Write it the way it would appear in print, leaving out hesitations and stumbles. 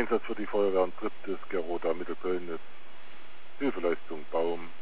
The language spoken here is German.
Einsatz für die Feuerwehr und 3. Gerota Mittelköln ist Hilfeleistung Baum